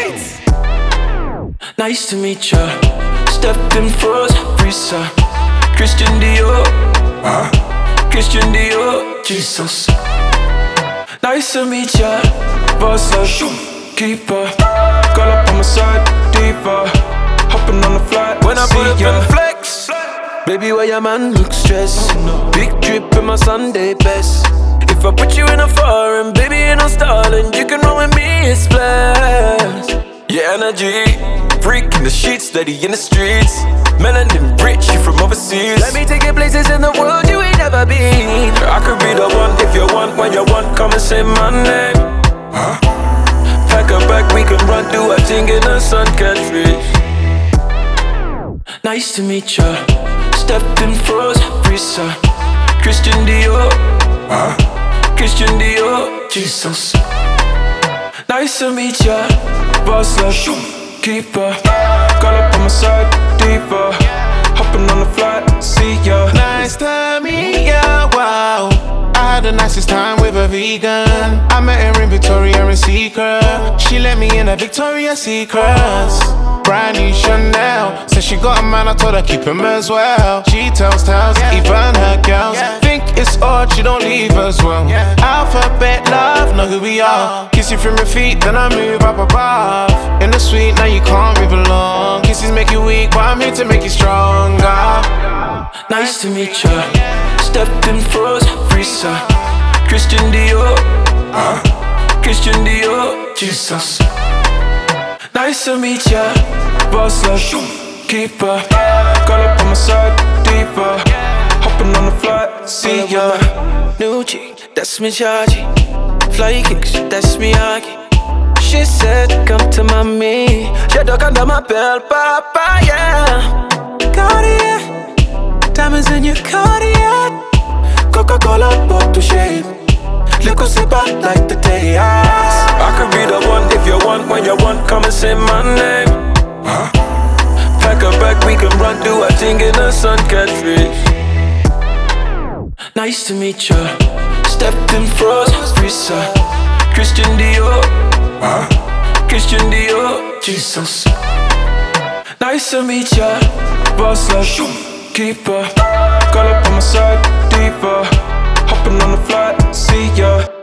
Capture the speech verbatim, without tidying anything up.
beats. Nice to meet ya. Stepped in froze, Risa. Christian Dior, Huh? Christian Dior, Jesus. Nice to meet ya. Boss up, keeper. Girl up on my side, diva. Hopping on the flight, when I pull up and flex. Baby, why your man look stressed? Big drip in my Sunday best. If I put you in a foreign, baby, ain't no stalling. You can roll with me, it's flash. Your energy, freak in the sheets, steady in the streets. Melanin rich, you from overseas. Let me take you places in the world you ain't never been. I could be the one if you want, when you want, come and say my name. Huh? Pack a bag, we can run, do a thing in the sun, can't reach. Nice to meet ya. Stepped in froze, Risa. Christian Dior, Huh? Christian Dior, Jesus. Nice to meet ya. Boss up, keeper. Girl up on my side, diva. Hopping on the flight, see ya. Nice to meet ya, wow. I had the nicest time with a vegan. I met her in Victoria and Secret. She let me in a Victoria's Secrets. Brand new Chanel. Said she got a man, I told her keep him as well. She tells tales, even her girls think it's odd she don't leave as well. Alphabet love, know who we are. Kiss you from your feet, then I move up above. In the suite, now you can't move along. Kisses make you weak, but I'm here to make you stronger. Nice to meet ya. Stepped in froze, Risa. Christian Dior, Huh? Christian Dior, Jesus. Nice to meet ya. Boss up, keeper. Girl up on my side, diva. Hopping on the flight, see ya. New G, that's me chargy. Fly kicks, that's me Aki. She said, come to mommy. She dug under my belt, papa, yeah. Cartier, diamonds in your Cartier. Coca-Cola bottle shape. Look what's about like the day I could be the one if you want, when you want, come and say my name. Huh? Pack a bag, we can run, do a thing in the sun, can't reach. Nice to meet ya. Stepped in froze, Risa. Christian Dior, Huh? Christian Dior, Jesus. Nice to meet ya. Boss up, keeper. Girl up on my side, diva. Hopping on the flight, see ya.